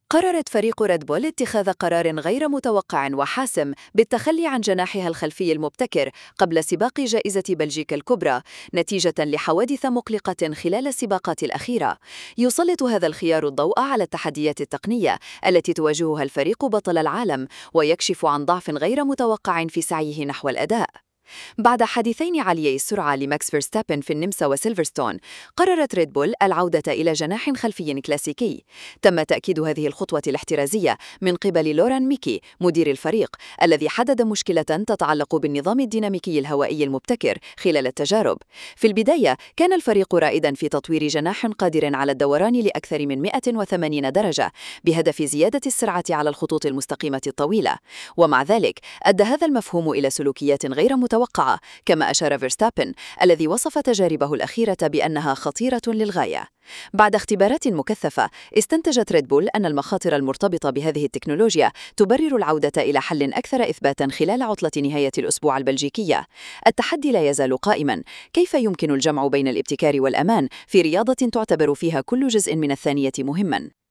قررت فريق ريد بول اتخاذ قرار غير متوقع وحاسم بالتخلي عن جناحها الخلفي المبتكر قبل سباق جائزة بلجيكا الكبرى نتيجة لحوادث مقلقة خلال السباقات الأخيرة. يسلط هذا الخيار الضوء على التحديات التقنية التي تواجهها الفريق بطل العالم، ويكشف عن ضعف غير متوقع في سعيه نحو الأداء. بعد حادثين عاليي السرعة لماكس فيرستابن في النمسا وسيلفرستون، قررت ريد بول العودة إلى جناح خلفي كلاسيكي. تم تأكيد هذه الخطوة الاحترازية من قبل لوران ميكي مدير الفريق، الذي حدد مشكلة تتعلق بالنظام الديناميكي الهوائي المبتكر خلال التجارب. في البداية كان الفريق رائدا في تطوير جناح قادر على الدوران لأكثر من 180 درجة بهدف زيادة السرعة على الخطوط المستقيمة الطويلة، ومع ذلك أدى هذا المفهوم إلى سلوكيات غير متوقعة، كما أشار فيرستابن الذي وصف تجاربه الأخيرة بأنها خطيرة للغاية. بعد اختبارات مكثفة، استنتجت ريد بول أن المخاطر المرتبطة بهذه التكنولوجيا تبرر العودة إلى حل أكثر إثباتا خلال عطلة نهاية الأسبوع البلجيكية. التحدي لا يزال قائما: كيف يمكن الجمع بين الابتكار والأمان في رياضة تعتبر فيها كل جزء من الثانية مهما؟